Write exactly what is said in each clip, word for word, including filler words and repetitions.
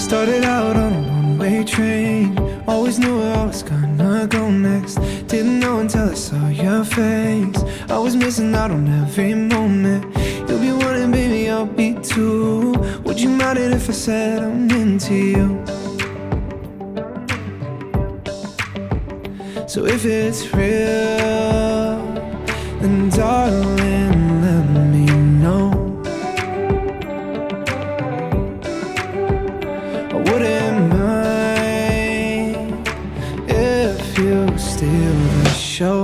Started out on a one-way train, always knew where I was gonna go next. Didn't know until I saw your face. I was missing out on every moment. You'll be one and baby, I'll be two. Would you mind it if I said I'm into you? So if it's real, then darling, let me know. I wouldn't mind if you steal the show.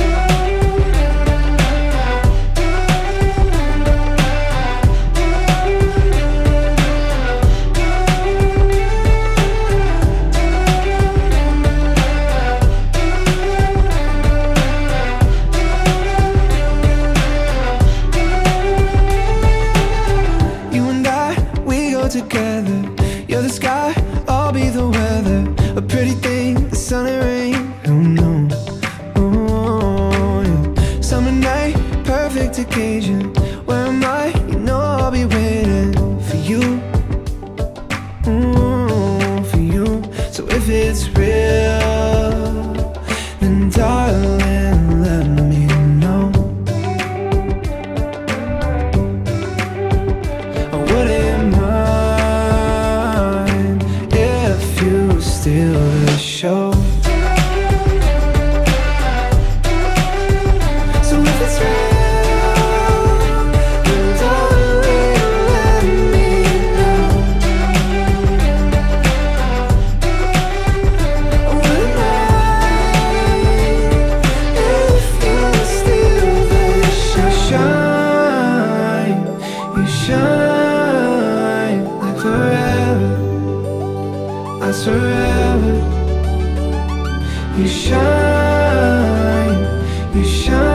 Together, you're the sky, I'll be the weather. A pretty thing, the sun and rain, oh no. Oh, yeah. Summer night, perfect occasion. Where am I? You know I'll be waiting for you, oh, for you. So if it's real, then darling, let me know. I wouldn't mind steal the show. So if it's real, then darling, let me know. I wouldn't mind if you steal the show. Shine, you shine like forever. I forever. You shine, you shine.